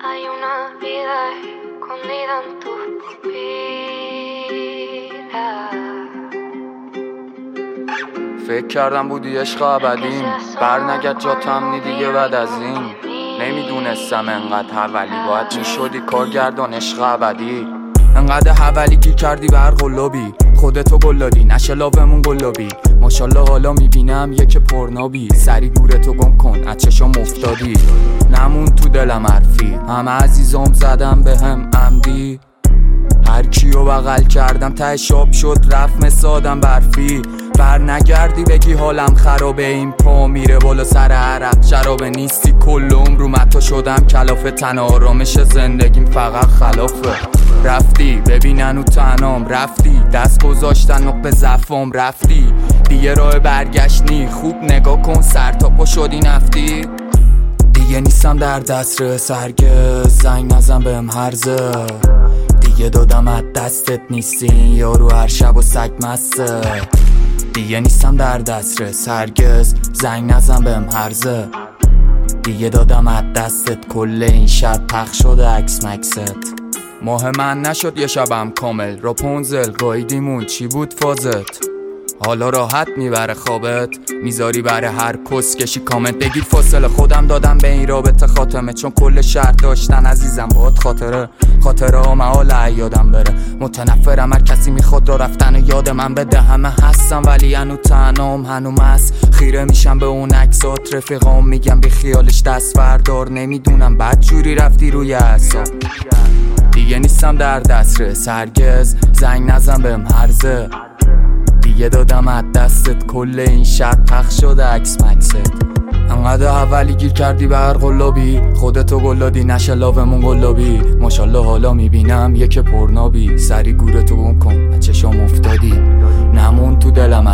Hay una vida escondida en tus pupilas. فکر کردم بودی عشق ابدیم، برنگرد جاتم نی دیگه بعد از این. نمیدونستم انقدر حولی باید چی شدی کارگردان عشق ابدی. انقدر حولی گیر کردی بر قلابی، خودتو گلابی نشه لاومون گلابی. ماشالله حالا میبینم یک پرنابی، سری گورتو گم کن از چشم افتادی. نمون تو دلم حرفی، همه عزیزام زدم بهم عمدی. هر کیو بغل کردم ته شاب شد رفت مثل آدم برفی. بر نگردی بگی حالم خرابه، این پا میره بالا سر عرق شرابه. نیستی کل عمرو متا شدم کلافه، تن آرامش زندگیم فقط خلافه. رفتی ببینن و تنام، رفتی دست گذاشتن نقطه ضعفام، رفتی دیگه راه برگشت نی. خوب نگاه کن سر تا پا شدی نفتی. دیگه نیستم در دسترس هرگز، زنگ نزن بهم هرزه. دیگه دادم از دستت نیستی یارو هر شب و سگ مسته. دیگه نیستم در دسترس هرگز، زنگ نزن بهم هرزه. دیگه دادم از دستت کل این شب پخش شده عکس مکست. ماه من نشد یه شبم کامل، راپونزل گاییدیمون چی بود فازت؟ حالا راحت میبره خوابت، میذاری بره هر کس کشی کامنت. بگیر فاصله خودم دادم به این رابطه خاتمه، چون کل شرط داشتن عزیزم باهات خاطره ها محال یادم بره. متنفرم هر کسی میخواد را رفتن و یاد من بده. همه هستم ولی هنو تنام هنو مست، خیره میشم به اون عکسات رفیقام میگم بی خیالش دست بردار. نمیدونم بد جوری رفتی روی اعصاب. دیگه نیستم در دسترس هرگز، زنگ نزن بهم هرزه. دیگه دادم از دستت کل این شب پخش شده عکس مکست. انقدر اولی گیر کردی بر قلابی، خودتو گلادی نشه لاومون گلابی. ماشالله حالا میبینم یک پرنابی، سری گورتو گم کن از چشم افتادی. نمون تو دلم